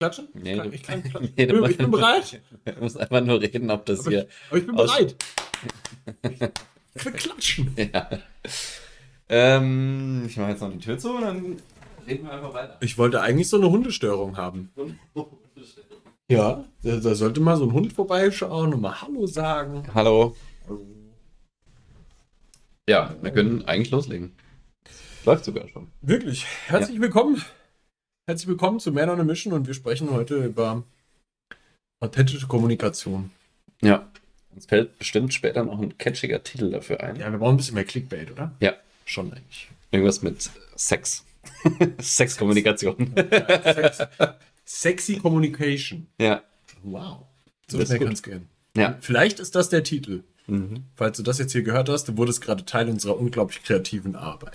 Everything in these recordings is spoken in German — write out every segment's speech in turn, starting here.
klatschen? Nee, Ich kann klatschen. nee, Ich bin bereit. Du musst einfach nur reden, ob das hier. Aber ich bin bereit. Ich will klatschen. Ja. Ich mache jetzt noch die Tür zu und dann reden wir einfach weiter. Ich wollte eigentlich so eine Hundestörung haben. Ja, da sollte mal so ein Hund vorbeischauen und mal Hallo sagen. Hallo. Ja, wir können eigentlich loslegen. Läuft sogar schon. Wirklich. Herzlich willkommen. Herzlich willkommen zu Man on a Mission und wir sprechen heute über authentische Kommunikation. Ja. Uns fällt bestimmt später noch ein catchiger Titel dafür ein. Ja, wir brauchen ein bisschen mehr Clickbait, oder? Ja. Schon eigentlich. Irgendwas mit Sex. Sexkommunikation. Sexy Communication. Ja. Wow. So Das ist schnell gut. kann's gehen. Ja. Vielleicht ist das der Titel. Mhm. Falls du das jetzt hier gehört hast, du wurdest gerade Teil unserer unglaublich kreativen Arbeit.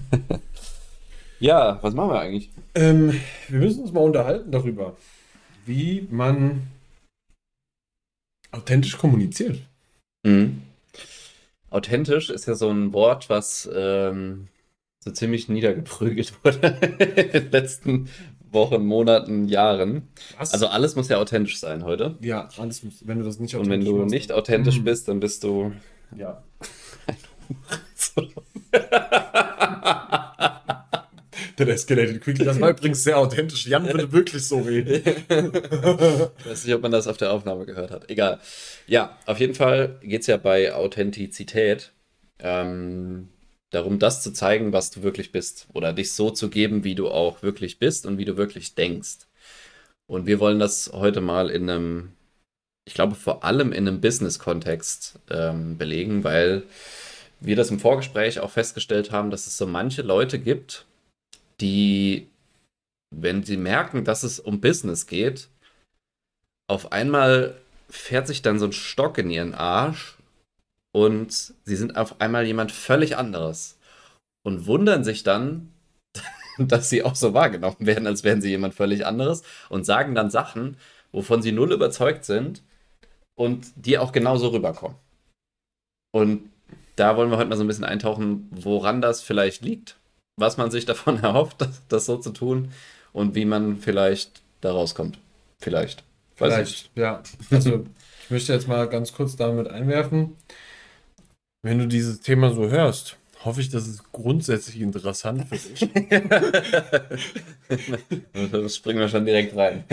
Ja, was machen wir eigentlich? Wir müssen uns mal unterhalten darüber, wie man authentisch kommuniziert. Mhm. Authentisch ist ja so ein Wort, was so ziemlich niedergeprügelt wurde in den letzten Wochen, Monaten, Jahren. Was? Also alles muss ja authentisch sein heute. Ja, alles muss, wenn du das nicht Und wenn du machst, nicht dann- authentisch bist, dann bist du... Ja. So. Der Escalated Quickly, das war übrigens sehr authentisch. Jan würde wirklich so reden. Ich weiß nicht, ob man das auf der Aufnahme gehört hat. Egal. Ja, auf jeden Fall geht es ja bei Authentizität darum, das zu zeigen, was du wirklich bist. Oder dich so zu geben, wie du auch wirklich bist und wie du wirklich denkst. Und wir wollen das heute mal in einem, ich glaube vor allem in einem Business-Kontext belegen, weil wir das im Vorgespräch auch festgestellt haben, dass es so manche Leute gibt, die, wenn sie merken, dass es um Business geht, auf einmal fährt sich dann so ein Stock in ihren Arsch und sie sind auf einmal jemand völlig anderes und wundern sich dann, dass sie auch so wahrgenommen werden, als wären sie jemand völlig anderes und sagen dann Sachen, wovon sie null überzeugt sind und die auch genauso rüberkommen. Und da wollen wir heute mal so ein bisschen eintauchen, woran das vielleicht liegt, was man sich davon erhofft, das so zu tun und wie man vielleicht da rauskommt. Vielleicht. Weiß ich. Vielleicht, ja. Also, ich möchte jetzt mal ganz kurz damit einwerfen. Wenn du dieses Thema so hörst, hoffe ich, dass es grundsätzlich interessant für dich. Da springen wir schon direkt rein.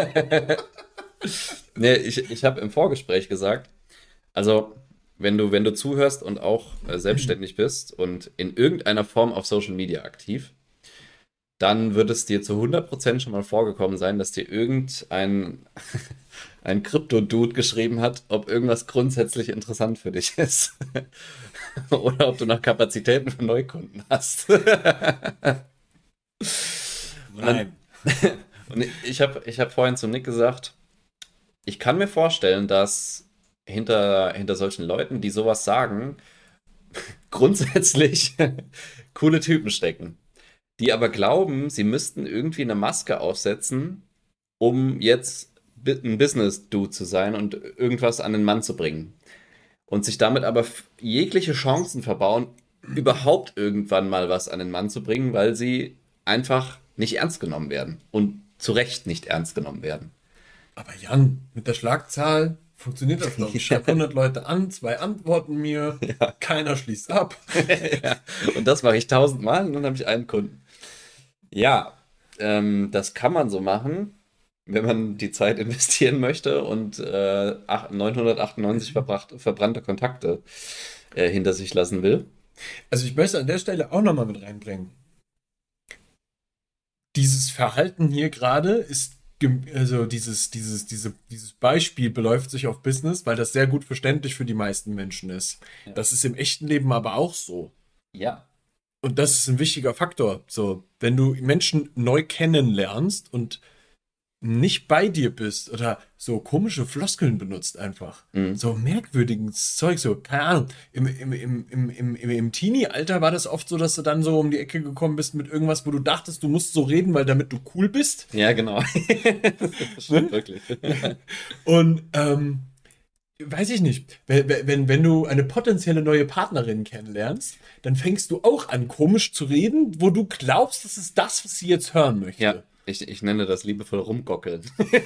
Nee, ich habe im Vorgespräch gesagt, also wenn du zuhörst und auch selbstständig bist und in irgendeiner Form auf Social Media aktiv, dann wird es dir zu 100% schon mal vorgekommen sein, dass dir irgendein ein Krypto-Dude geschrieben hat, ob irgendwas grundsätzlich interessant für dich ist. Oder ob du noch Kapazitäten für Neukunden hast. Nein. Und ich hab vorhin zu Nick gesagt, ich kann mir vorstellen, dass hinter solchen Leuten, die sowas sagen, grundsätzlich coole Typen stecken. Die aber glauben, sie müssten irgendwie eine Maske aufsetzen, um jetzt ein Business-Dude zu sein und irgendwas an den Mann zu bringen. Und sich damit aber jegliche Chancen verbauen, überhaupt irgendwann mal was an den Mann zu bringen, weil sie einfach nicht ernst genommen werden. Und zu Recht nicht ernst genommen werden. Aber Jan, mit der Schlagzahl funktioniert das doch. Ich schreibe 100 Leute an, 2 antworten mir, keiner schließt ab. Ja. Und das mache ich 1000-mal und dann habe ich einen Kunden. Ja, das kann man so machen, wenn man die Zeit investieren möchte und 998 verbrannte Kontakte hinter sich lassen will. Also ich möchte an der Stelle auch nochmal mit reinbringen. Dieses Verhalten hier gerade ist, also dieses Beispiel beläuft sich auf Business, weil das sehr gut verständlich für die meisten Menschen ist. Ja. Das ist im echten Leben aber auch so. Ja. Und das ist ein wichtiger Faktor. So, wenn du Menschen neu kennenlernst und nicht bei dir bist oder so komische Floskeln benutzt einfach. So merkwürdiges Zeug, so, keine Ahnung. Im Teenie-Alter war das oft so, dass du dann so um die Ecke gekommen bist mit irgendwas, wo du dachtest, du musst so reden, weil damit du cool bist. Ja, genau. Das stimmt wirklich. Und weiß ich nicht, wenn du eine potenzielle neue Partnerin kennenlernst, dann fängst du auch an, komisch zu reden, wo du glaubst, das ist das, was sie jetzt hören möchte. Ja. Ich nenne das liebevoll rumgockeln.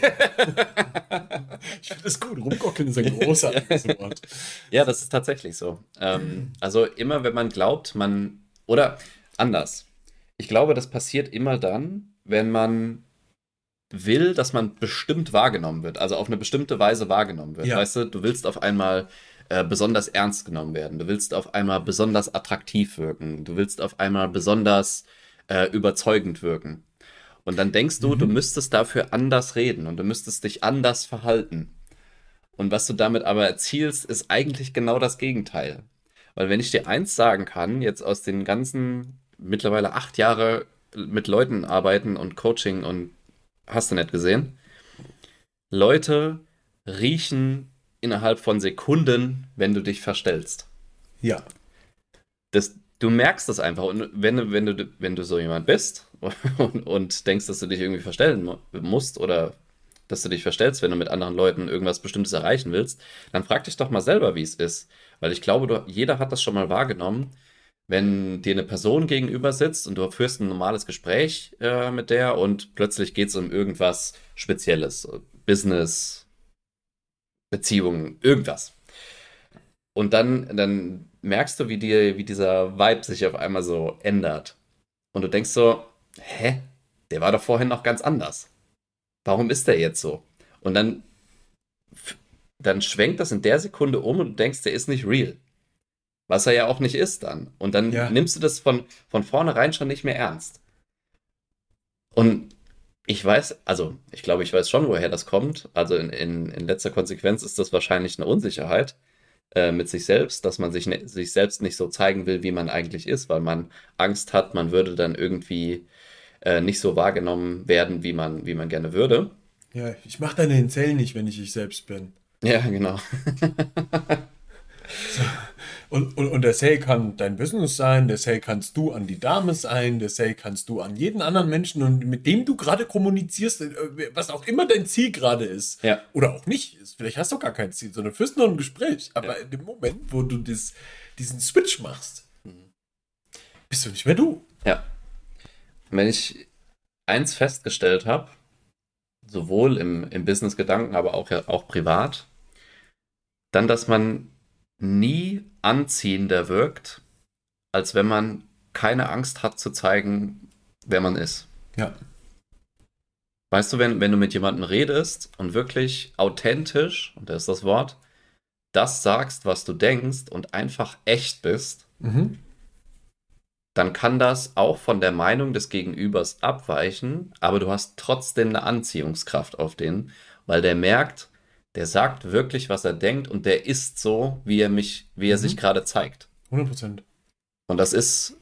Ich finde das gut. Rumgockeln ist ein großartiges Wort. Ja, das ist tatsächlich so. Also immer, wenn man glaubt, oder anders. Ich glaube, das passiert immer dann, wenn man will, dass man bestimmt wahrgenommen wird, also auf eine bestimmte Weise wahrgenommen wird. Ja. Weißt du, du willst auf einmal besonders ernst genommen werden, du willst auf einmal besonders attraktiv wirken, du willst auf einmal besonders überzeugend wirken. Und dann denkst du, du Mhm. müsstest dafür anders reden und du müsstest dich anders verhalten. Und was du damit aber erzielst, ist eigentlich genau das Gegenteil. Weil wenn ich dir eins sagen kann, jetzt aus den ganzen mittlerweile 8 Jahre mit Leuten arbeiten und Coaching und hast du nicht gesehen, Leute riechen innerhalb von Sekunden, wenn du dich verstellst. Ja. Du merkst das einfach. Und wenn du so jemand bist und denkst, dass du dich irgendwie verstellen musst oder dass du dich verstellst, wenn du mit anderen Leuten irgendwas Bestimmtes erreichen willst, dann frag dich doch mal selber, wie es ist. Weil ich glaube, jeder hat das schon mal wahrgenommen, wenn dir eine Person gegenüber sitzt und du führst ein normales Gespräch mit der und plötzlich geht es um irgendwas Spezielles, so Business, Beziehungen, irgendwas. Und dann merkst du, wie dieser Vibe sich auf einmal so ändert. Und du denkst so, hä? Der war doch vorhin noch ganz anders. Warum ist der jetzt so? Und dann schwenkt das in der Sekunde um und du denkst, der ist nicht real. Was er ja auch nicht ist dann. Und dann Ja. nimmst du das von vornherein schon nicht mehr ernst. Und ich glaube, ich weiß schon, woher das kommt. Also in letzter Konsequenz ist das wahrscheinlich eine Unsicherheit mit sich selbst, dass man sich selbst nicht so zeigen will, wie man eigentlich ist, weil man Angst hat, man würde dann irgendwie nicht so wahrgenommen werden, wie man gerne würde. Ja, ich mache deine Zellen nicht, wenn ich selbst bin. Ja, genau. So. Und der Sale kann dein Business sein, der Sale kannst du an die Dame sein, der Sale kannst du an jeden anderen Menschen und mit dem du gerade kommunizierst, was auch immer dein Ziel gerade ist. Ja, Oder auch nicht ist. Vielleicht hast du gar kein Ziel, sondern führst nur ein Gespräch. ja. Aber in dem Moment, wo du diesen Switch machst, bist du nicht mehr du. Ja. Wenn ich eins festgestellt habe, sowohl im Business-Gedanken, aber auch privat, dann, dass man nie anziehender wirkt, als wenn man keine Angst hat zu zeigen, wer man ist. Ja. Weißt du, wenn du mit jemandem redest und wirklich authentisch, und das ist das Wort, das sagst, was du denkst und einfach echt bist, Mhm. dann kann das auch von der Meinung des Gegenübers abweichen, aber du hast trotzdem eine Anziehungskraft auf den, weil der merkt, der sagt wirklich, was er denkt und der ist so, wie er sich Mhm. gerade zeigt. 100%. Und das ist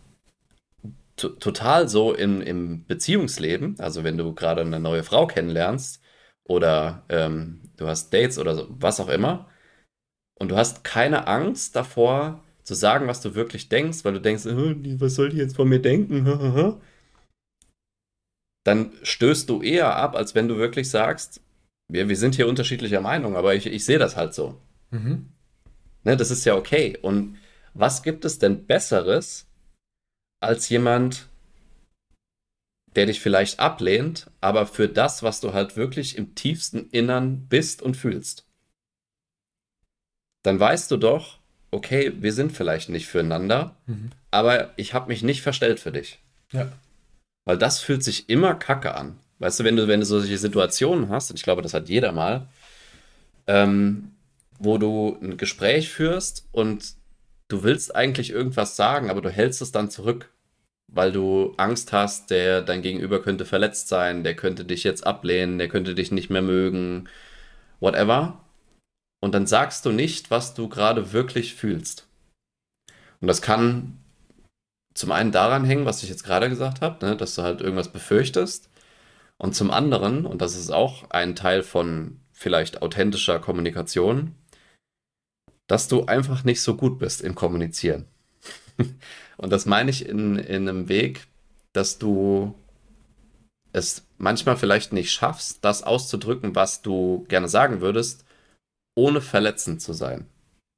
total so im Beziehungsleben, also wenn du gerade eine neue Frau kennenlernst oder du hast Dates oder so, was auch immer, und du hast keine Angst davor zu sagen, was du wirklich denkst, weil du denkst, was soll die jetzt von mir denken? Dann stößt du eher ab, als wenn du wirklich sagst, wir sind hier unterschiedlicher Meinung, aber ich sehe das halt so. Mhm. Ne, das ist ja okay. Und was gibt es denn Besseres als jemand, der dich vielleicht ablehnt, aber für das, was du halt wirklich im tiefsten Innern bist und fühlst? Dann weißt du doch, okay, wir sind vielleicht nicht füreinander, Mhm. aber ich habe mich nicht verstellt für dich. Ja. Weil das fühlt sich immer kacke an. Weißt du, wenn du solche Situationen hast, und ich glaube, das hat jeder mal, ähm, wo du ein Gespräch führst und du willst eigentlich irgendwas sagen, aber du hältst es dann zurück, weil du Angst hast, dein Gegenüber könnte verletzt sein, der könnte dich jetzt ablehnen, der könnte dich nicht mehr mögen, whatever. Und dann sagst du nicht, was du gerade wirklich fühlst. Und das kann zum einen daran hängen, was ich jetzt gerade gesagt habe, ne, dass du halt irgendwas befürchtest. Und zum anderen, und das ist auch ein Teil von vielleicht authentischer Kommunikation, dass du einfach nicht so gut bist im Kommunizieren. Und das meine ich in einem Weg, dass du es manchmal vielleicht nicht schaffst, das auszudrücken, was du gerne sagen würdest, ohne verletzend zu sein.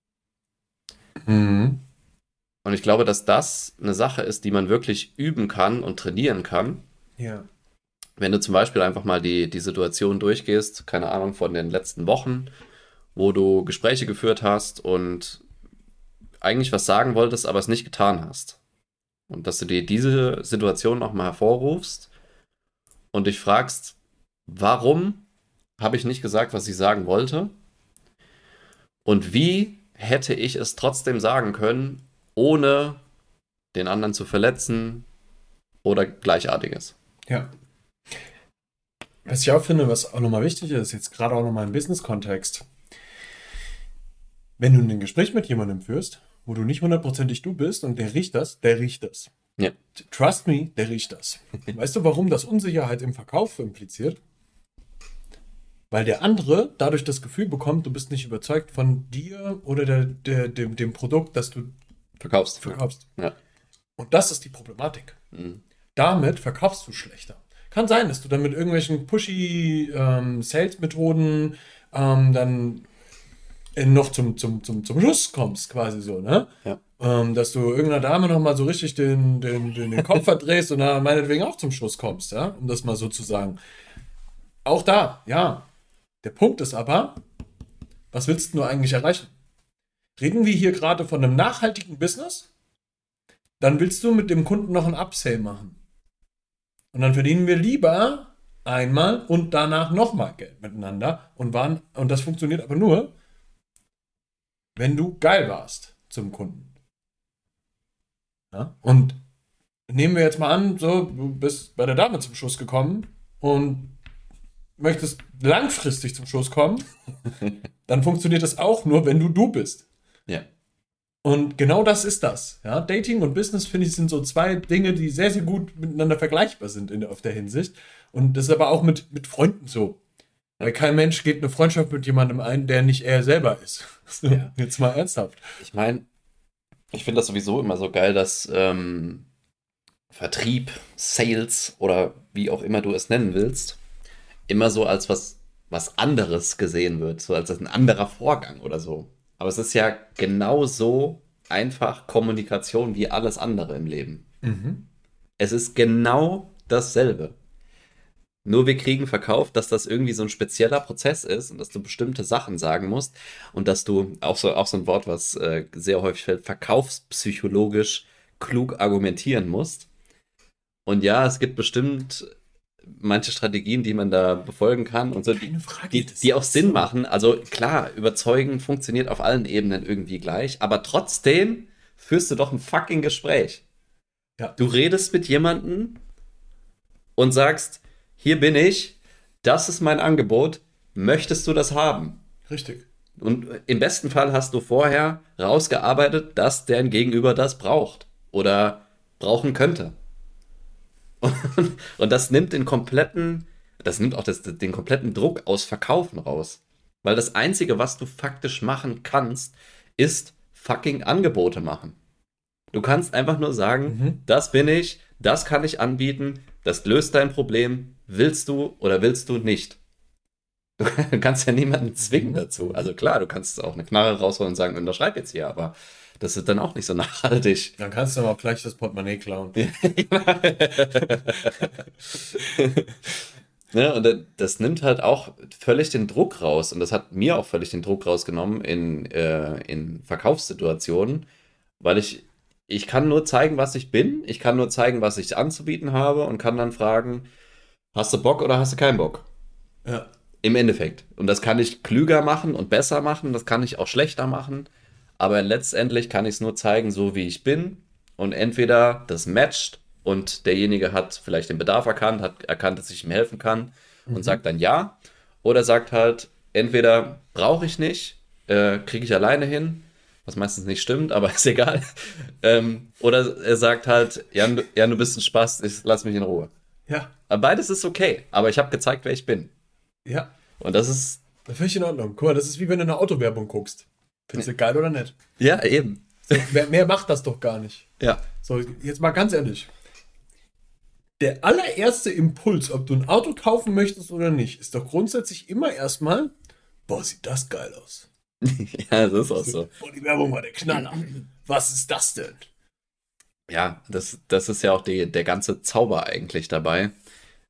Mhm. Und ich glaube, dass das eine Sache ist, die man wirklich üben kann und trainieren kann. Ja. wenn du zum Beispiel einfach mal die Situation durchgehst, keine Ahnung, von den letzten Wochen, wo du Gespräche geführt hast und eigentlich was sagen wolltest, aber es nicht getan hast. Und dass du dir diese Situation nochmal hervorrufst und dich fragst, warum habe ich nicht gesagt, was ich sagen wollte? Und wie hätte ich es trotzdem sagen können, ohne den anderen zu verletzen oder Gleichartiges? Ja. Was ich auch finde, was auch nochmal wichtig ist, jetzt gerade auch nochmal im Business-Kontext, wenn du ein Gespräch mit jemandem führst, wo du nicht hundertprozentig du bist und der riecht das. Ja. Trust me, der riecht das. Weißt du, warum das Unsicherheit im Verkauf impliziert? Weil der andere dadurch das Gefühl bekommt, du bist nicht überzeugt von dir oder dem Produkt, das du Verkaufst. Ja. Und das ist die Problematik. Mhm. Damit verkaufst du schlechter. Kann sein, dass du dann mit irgendwelchen pushy Sales-Methoden dann noch zum Schuss kommst, quasi so, ne? Ja. Dass du irgendeiner Dame nochmal so richtig den Kopf verdrehst und dann meinetwegen auch zum Schuss kommst, ja? Um das mal so zu sagen. Auch da, ja. Der Punkt ist aber, was willst du eigentlich erreichen? Reden wir hier gerade von einem nachhaltigen Business? Dann willst du mit dem Kunden noch einen Upsell machen. Und dann verdienen wir lieber einmal und danach nochmal Geld miteinander. Und das funktioniert aber nur, wenn du geil warst zum Kunden. Ja? Und nehmen wir jetzt mal an, so, du bist bei der Dame zum Schuss gekommen und möchtest langfristig zum Schuss kommen, dann funktioniert das auch nur, wenn du bist. Ja. Und genau das ist das. Ja? Dating und Business, finde ich, sind so zwei Dinge, die sehr, sehr gut miteinander vergleichbar sind auf der Hinsicht. Und das ist aber auch mit Freunden so. Weil kein Mensch geht eine Freundschaft mit jemandem ein, der nicht er selber ist. So, ja. Jetzt mal ernsthaft. Ich meine, ich finde das sowieso immer so geil, dass Vertrieb, Sales oder wie auch immer du es nennen willst, immer so als was anderes gesehen wird, so als ein anderer Vorgang oder so. Aber es ist ja genauso einfach Kommunikation wie alles andere im Leben. Mhm. Es ist genau dasselbe. Nur wir kriegen verkauft, dass das irgendwie so ein spezieller Prozess ist und dass du bestimmte Sachen sagen musst und dass du, auch so ein Wort, was sehr häufig fällt, verkaufspsychologisch klug argumentieren musst. Und ja, es gibt bestimmt manche Strategien, die man da befolgen kann und so, die auch Sinn machen. Also klar, überzeugen funktioniert auf allen Ebenen irgendwie gleich, aber trotzdem führst du doch ein fucking Gespräch. Ja. Du redest mit jemandem und sagst, hier bin ich, das ist mein Angebot, möchtest du das haben? Richtig. Und im besten Fall hast du vorher rausgearbeitet, dass deren Gegenüber das braucht oder brauchen könnte. Und das nimmt den kompletten Druck aus Verkaufen raus. Weil das Einzige, was du faktisch machen kannst, ist fucking Angebote machen. Du kannst einfach nur sagen, das bin ich, das kann ich anbieten, das löst dein Problem, willst du oder willst du nicht. Du kannst ja niemanden zwingen dazu. Also klar, du kannst auch eine Knarre rausholen und sagen, unterschreib jetzt hier, aber das ist dann auch nicht so nachhaltig. Dann kannst du aber auch gleich das Portemonnaie klauen. Ja, und das nimmt halt auch völlig den Druck raus. Und das hat mir auch völlig den Druck rausgenommen in Verkaufssituationen, weil ich kann nur zeigen, was ich bin. Ich kann nur zeigen, was ich anzubieten habe und kann dann fragen, hast du Bock oder hast du keinen Bock? Ja. Im Endeffekt. Und das kann ich klüger machen und besser machen. Das kann ich auch schlechter machen. Aber letztendlich kann ich es nur zeigen, so wie ich bin. Und entweder das matcht und derjenige hat vielleicht den Bedarf erkannt, hat erkannt, dass ich ihm helfen kann und sagt dann ja. Oder sagt halt, entweder brauche ich nicht, kriege ich alleine hin, was meistens nicht stimmt, aber ist egal. Oder er sagt halt, Jan, du bist ein Spaß, lass mich in Ruhe. Ja. Aber beides ist okay, aber ich habe gezeigt, wer ich bin. Ja. Und das ist... Das finde ich in Ordnung. Guck mal, das ist wie wenn du eine Autowerbung guckst. Findest du geil oder nicht? Ja, eben. So, mehr macht das doch gar nicht. Ja. So, jetzt mal ganz ehrlich. Der allererste Impuls, ob du ein Auto kaufen möchtest oder nicht, ist doch grundsätzlich immer erstmal, boah, sieht das geil aus. Ja, das ist auch so. Boah, die Werbung war der Knaller. Was ist das denn? Ja, das ist ja auch der ganze Zauber eigentlich dabei,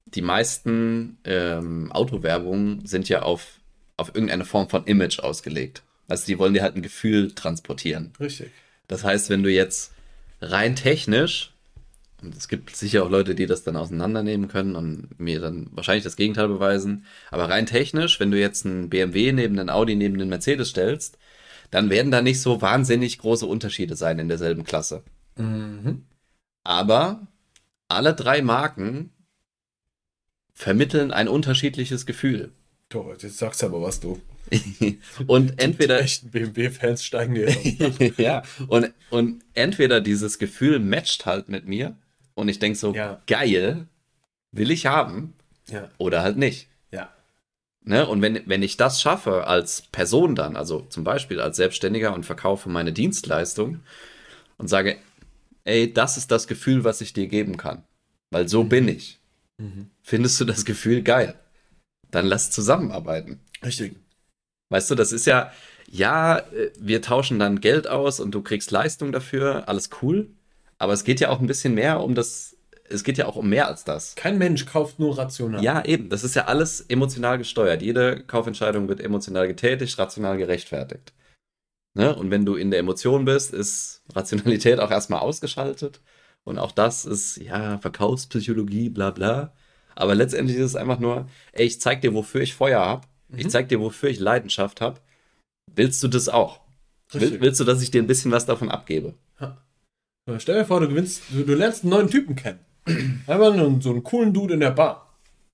die meisten Autowerbungen sind ja auf irgendeine Form von Image ausgelegt. Also die wollen dir halt ein Gefühl transportieren. Richtig. Das heißt, wenn du jetzt rein technisch, und es gibt sicher auch Leute, die das dann auseinandernehmen können und mir dann wahrscheinlich das Gegenteil beweisen, aber rein technisch, wenn du jetzt einen BMW neben einen Audi neben den Mercedes stellst, dann werden da nicht so wahnsinnig große Unterschiede sein in derselben Klasse. Mhm. Aber alle drei Marken vermitteln ein unterschiedliches Gefühl. Torwart, jetzt sagst du aber was, du. Und entweder Die echten BMW-Fans steigen dir auf. ja, und entweder dieses Gefühl matcht halt mit mir und ich denke so, Ja. geil, will ich haben, Ja. oder halt nicht. Ja. Ne? Und wenn ich das schaffe als Person dann, also zum Beispiel als Selbstständiger und verkaufe meine Dienstleistung und sage, ey, das ist das Gefühl, was ich dir geben kann, weil so bin ich. Mhm. Findest du das Gefühl geil? Dann lass zusammenarbeiten. Richtig. Weißt du, das ist ja, wir tauschen dann Geld aus und du kriegst Leistung dafür, alles cool. Aber es geht ja auch ein bisschen mehr um das, es geht ja auch um mehr als das. Kein Mensch kauft nur rational. Ja, eben, das ist ja alles emotional gesteuert. Jede Kaufentscheidung wird emotional getätigt, rational gerechtfertigt. Ne? Und wenn du in der Emotion bist, ist Rationalität auch erstmal ausgeschaltet. Und auch das ist, ja, Verkaufspsychologie, bla bla. Aber letztendlich ist es einfach nur, ey, ich zeig dir, wofür ich Feuer habe. Ich zeig dir, wofür ich Leidenschaft habe. Willst du das auch? Richtig. Willst du, dass ich dir ein bisschen was davon abgebe? Ja. Stell dir vor, du lernst einen neuen Typen kennen. Einfach so einen coolen Dude in der Bar.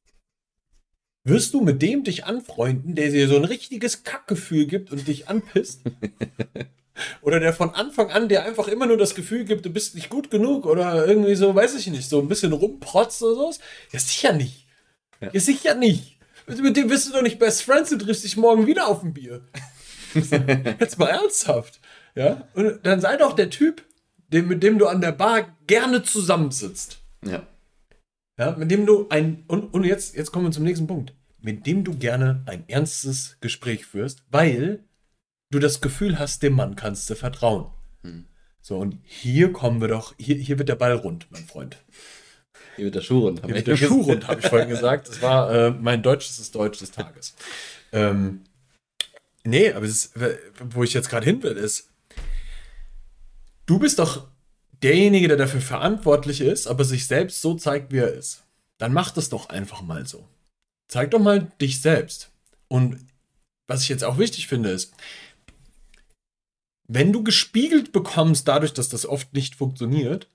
Wirst du mit dem dich anfreunden, der dir so ein richtiges Kackgefühl gibt und dich anpisst? Oder der von Anfang an dir einfach immer nur das Gefühl gibt, du bist nicht gut genug oder irgendwie so, weiß ich nicht, so ein bisschen rumprotzt oder sowas? Ja, sicher nicht. Ja, sicher nicht. Mit dem bist du doch nicht Best Friends, du triffst dich morgen wieder auf ein Bier. Jetzt mal ernsthaft. Ja? Und dann sei doch der Typ, mit dem du an der Bar gerne zusammensitzt. Ja. Ja, mit dem du und jetzt kommen wir zum nächsten Punkt. Mit dem du gerne ein ernstes Gespräch führst, weil du das Gefühl hast, dem Mann kannst du vertrauen. So, und hier kommen wir doch, hier wird der Ball rund, mein Freund. Hier wird der Schuh rund. Hier wird der Schuh rund, habe ich vorhin gesagt. Das war mein deutsches Deutsch des Tages. Nee, aber wo ich jetzt gerade hin will, ist, du bist doch derjenige, der dafür verantwortlich ist, aber sich selbst so zeigt, wie er ist. Dann mach das doch einfach mal so. Zeig doch mal dich selbst. Und was ich jetzt auch wichtig finde, ist, wenn du gespiegelt bekommst, dadurch, dass das oft nicht funktioniert,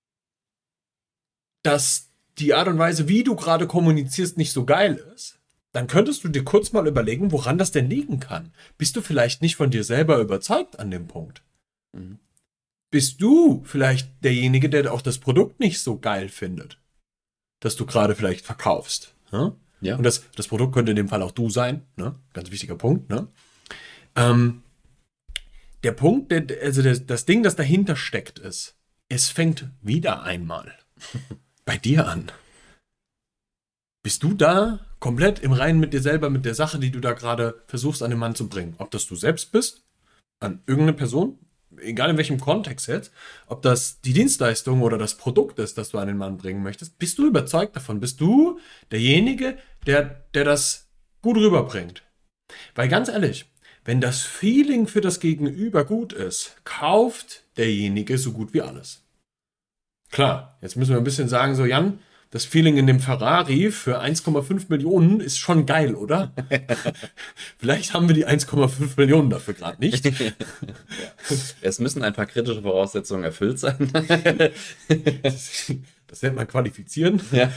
dass die Art und Weise, wie du gerade kommunizierst, nicht so geil ist, dann könntest du dir kurz mal überlegen, woran das denn liegen kann. Bist du vielleicht nicht von dir selber überzeugt an dem Punkt? Bist du vielleicht derjenige, der auch das Produkt nicht so geil findet, das du gerade vielleicht verkaufst? Ne? Ja. Und das Produkt könnte in dem Fall auch du sein. Ne? Ganz wichtiger Punkt. Ne? Der Punkt, das Ding, das dahinter steckt, ist, es fängt wieder einmal bei dir an. Bist du da komplett im Reinen mit dir selber, mit der Sache, die du da gerade versuchst an den Mann zu bringen? Ob das du selbst bist, an irgendeine Person, egal in welchem Kontext jetzt, ob das die Dienstleistung oder das Produkt ist, das du an den Mann bringen möchtest, bist du überzeugt davon? Bist du derjenige, der das gut rüberbringt? Weil ganz ehrlich, wenn das Feeling für das Gegenüber gut ist, kauft derjenige so gut wie alles. Klar, jetzt müssen wir ein bisschen sagen, so Jan, das Feeling in dem Ferrari für 1,5 Millionen ist schon geil, oder? Vielleicht haben wir die 1,5 Millionen dafür gerade nicht. Ja. Es müssen ein paar kritische Voraussetzungen erfüllt sein. Das nennt man qualifizieren. Ja.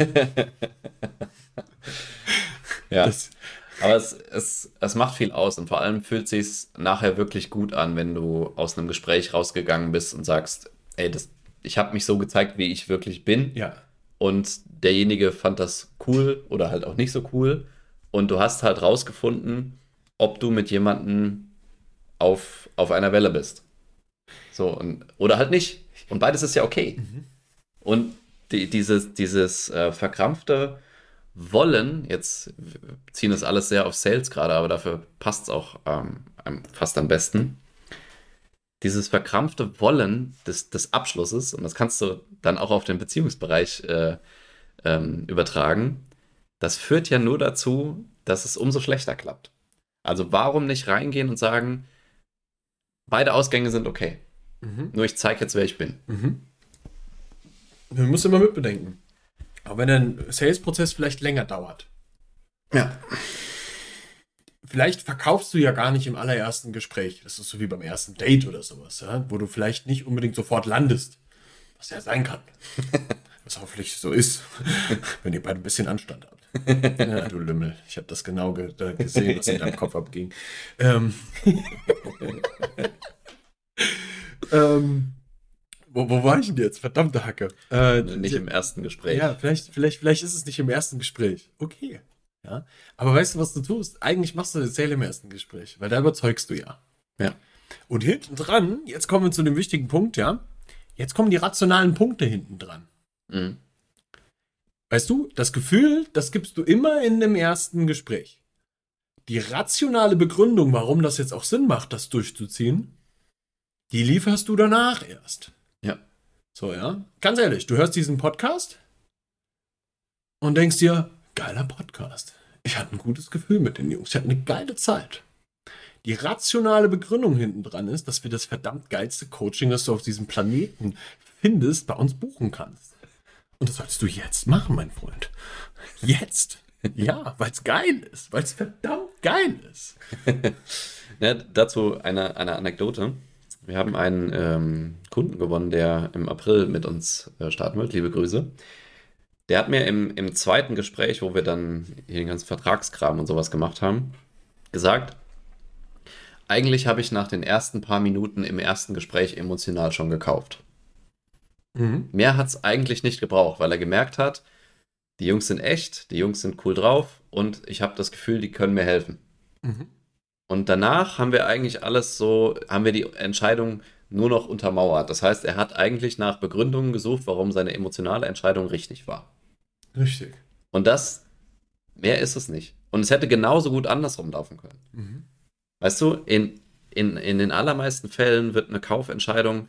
Ja. Aber es macht viel aus und vor allem fühlt es sich nachher wirklich gut an, wenn du aus einem Gespräch rausgegangen bist und sagst, ey, ich habe mich so gezeigt, wie ich wirklich bin. Ja. Und derjenige fand das cool oder halt auch nicht so cool. Und du hast halt rausgefunden, ob du mit jemandem auf einer Welle bist. So, oder halt nicht. Und beides ist ja okay. Und dieses verkrampfte Wollen, jetzt ziehen das alles sehr auf Sales gerade, aber dafür passt es auch fast am besten. Dieses verkrampfte Wollen des Abschlusses, und das kannst du dann auch auf den Beziehungsbereich übertragen, das führt ja nur dazu, dass es umso schlechter klappt. Also warum nicht reingehen und sagen, beide Ausgänge sind okay. Nur ich zeige jetzt, wer ich bin. Man muss immer mitbedenken. Auch wenn ein Sales-Prozess vielleicht länger dauert. Ja. Vielleicht verkaufst du ja gar nicht im allerersten Gespräch. Das ist so wie beim ersten Date oder sowas, ja? Wo du vielleicht nicht unbedingt sofort landest. Was ja sein kann. Was hoffentlich so ist, wenn ihr beide ein bisschen Anstand habt. Ja, du Lümmel. Ich habe das genau gesehen, was in deinem Kopf abging. Wo war ich denn jetzt? Verdammte Hacke. Nicht im ersten Gespräch. Ja, vielleicht ist es nicht im ersten Gespräch. Okay. Ja. Aber weißt du, was du tust? Eigentlich machst du das Sale im ersten Gespräch, weil da überzeugst du ja. Ja. Und hinten dran, jetzt kommen wir zu dem wichtigen Punkt, ja. Jetzt kommen die rationalen Punkte hinten dran. Mhm. Weißt du, das Gefühl, das gibst du immer in dem ersten Gespräch. Die rationale Begründung, warum das jetzt auch Sinn macht, das durchzuziehen, die lieferst du danach erst. Ja. So, ja. Ganz ehrlich, du hörst diesen Podcast und denkst dir, geiler Podcast. Ich hatte ein gutes Gefühl mit den Jungs. Ich hatte eine geile Zeit. Die rationale Begründung hinten dran ist, dass wir das verdammt geilste Coaching, das du auf diesem Planeten findest, bei uns buchen kannst. Und das solltest du jetzt machen, mein Freund. Jetzt. Ja, weil es geil ist. Weil es verdammt geil ist. Ja, dazu eine Anekdote. Wir haben einen Kunden gewonnen, der im April mit uns starten wird. Liebe Grüße. Der hat mir im zweiten Gespräch, wo wir dann hier den ganzen Vertragskram und sowas gemacht haben, gesagt, eigentlich habe ich nach den ersten paar Minuten im ersten Gespräch emotional schon gekauft. Mehr hat es eigentlich nicht gebraucht, weil er gemerkt hat, die Jungs sind echt, die Jungs sind cool drauf und ich habe das Gefühl, die können mir helfen. Und danach haben wir eigentlich haben wir die Entscheidung nur noch untermauert. Das heißt, er hat eigentlich nach Begründungen gesucht, warum seine emotionale Entscheidung richtig war. Richtig. Und mehr ist es nicht. Und es hätte genauso gut andersrum laufen können. Weißt du, in den allermeisten Fällen wird eine Kaufentscheidung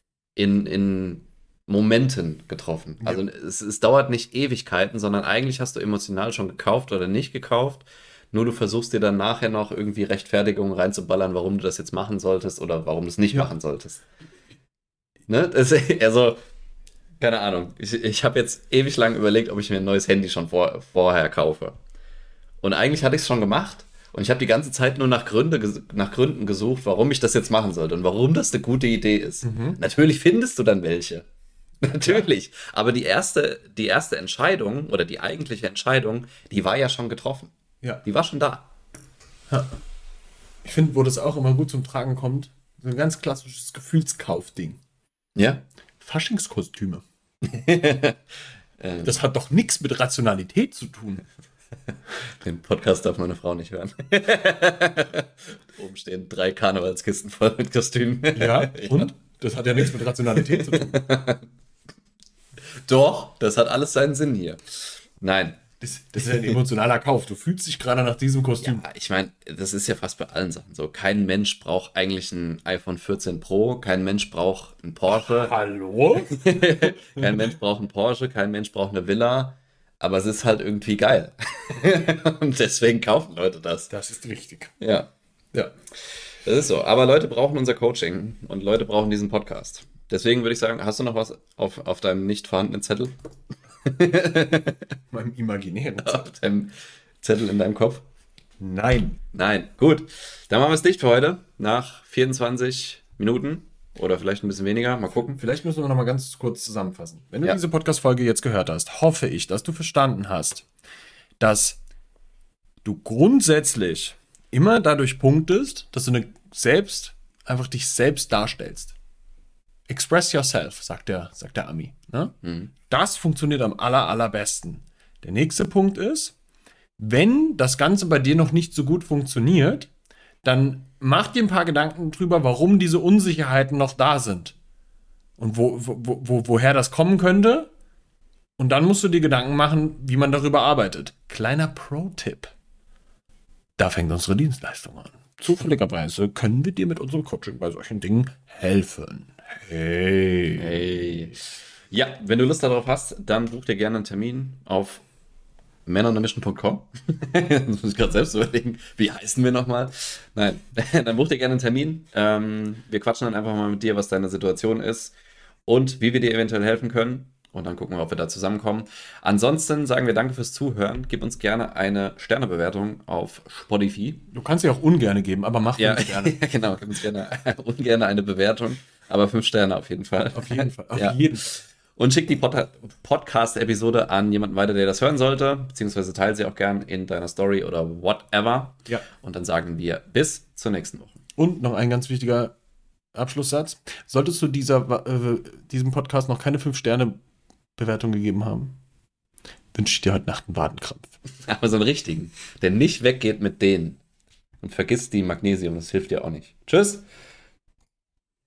in Momenten getroffen. Ja. Also es dauert nicht Ewigkeiten, sondern eigentlich hast du emotional schon gekauft oder nicht gekauft. Nur du versuchst dir dann nachher noch irgendwie Rechtfertigungen reinzuballern, warum du das jetzt machen solltest oder warum du es nicht machen solltest. Ne? Also, keine Ahnung. Ich habe jetzt ewig lang überlegt, ob ich mir ein neues Handy schon vorher kaufe. Und eigentlich hatte ich es schon gemacht. Und ich habe die ganze Zeit nur nach Gründen gesucht, warum ich das jetzt machen sollte und warum das eine gute Idee ist. Natürlich findest du dann welche. Natürlich. Ja. Aber die erste Entscheidung oder die eigentliche Entscheidung, die war ja schon getroffen. Ja. Die war schon da. Ja. Ich finde, wo das auch immer gut zum Tragen kommt, so ein ganz klassisches Gefühlskaufding. Ja. Faschingskostüme. Das hat doch nichts mit Rationalität zu tun. Den Podcast darf meine Frau nicht hören. Oben stehen 3 Karnevalskisten voll mit Kostümen. Ja, und? Das hat ja nichts mit Rationalität zu tun. Doch, das hat alles seinen Sinn hier. Nein. Das ist ja ein emotionaler Kauf. Du fühlst dich gerade nach diesem Kostüm. Ja, ich meine, das ist ja fast bei allen Sachen so. Kein Mensch braucht eigentlich ein iPhone 14 Pro. Kein Mensch braucht einen Porsche. Hallo? Kein Mensch braucht einen Porsche. Kein Mensch braucht eine Villa. Aber es ist halt irgendwie geil. Und deswegen kaufen Leute das. Das ist richtig. Ja. Ja. Das ist so. Aber Leute brauchen unser Coaching und Leute brauchen diesen Podcast. Deswegen würde ich sagen, hast du noch was auf deinem nicht vorhandenen Zettel? Meinem imaginären Zettel. Auf deinem Zettel in deinem Kopf? Nein. Nein. Gut. Dann machen wir es dicht für heute. Nach 24 Minuten. Oder vielleicht ein bisschen weniger. Mal gucken. Vielleicht müssen wir noch mal ganz kurz zusammenfassen. Wenn du diese Podcast-Folge jetzt gehört hast, hoffe ich, dass du verstanden hast, dass du grundsätzlich immer dadurch punktest, dass du einfach dich selbst darstellst. Express yourself, sagt der Ami. Ne? Das funktioniert am allerbesten. Der nächste Punkt ist, wenn das Ganze bei dir noch nicht so gut funktioniert, dann mach dir ein paar Gedanken drüber, warum diese Unsicherheiten noch da sind. Und woher das kommen könnte. Und dann musst du dir Gedanken machen, wie man darüber arbeitet. Kleiner Pro-Tipp. Da fängt unsere Dienstleistung an. Zufälligerweise können wir dir mit unserem Coaching bei solchen Dingen helfen. Hey. Ja, wenn du Lust darauf hast, dann buch dir gerne einen Termin auf männerundermission.com. Das muss ich gerade selbst überlegen. Wie heißen wir nochmal? Nein, dann buch dir gerne einen Termin. Wir quatschen dann einfach mal mit dir, was deine Situation ist und wie wir dir eventuell helfen können. Und dann gucken wir, ob wir da zusammenkommen. Ansonsten sagen wir danke fürs Zuhören. Gib uns gerne eine Sternebewertung auf Spotify. Du kannst sie auch ungerne geben, aber mach Ja, uns gerne. genau. Gib uns gerne ungern eine Bewertung. Aber 5 Sterne auf jeden Fall. Auf jeden Fall. Auf Ja. jeden Fall. Und schick die Podcast-Episode an jemanden weiter, der das hören sollte. Beziehungsweise teile sie auch gern in deiner Story oder whatever. Ja. Und dann sagen wir bis zur nächsten Woche. Und noch ein ganz wichtiger Abschlusssatz. Solltest du diesem Podcast noch keine 5-Sterne-Bewertung gegeben haben, wünsche ich dir heute Nacht einen Wadenkrampf. Aber so einen richtigen, der nicht weggeht mit denen. Und vergiss die Magnesium, das hilft dir auch nicht. Tschüss!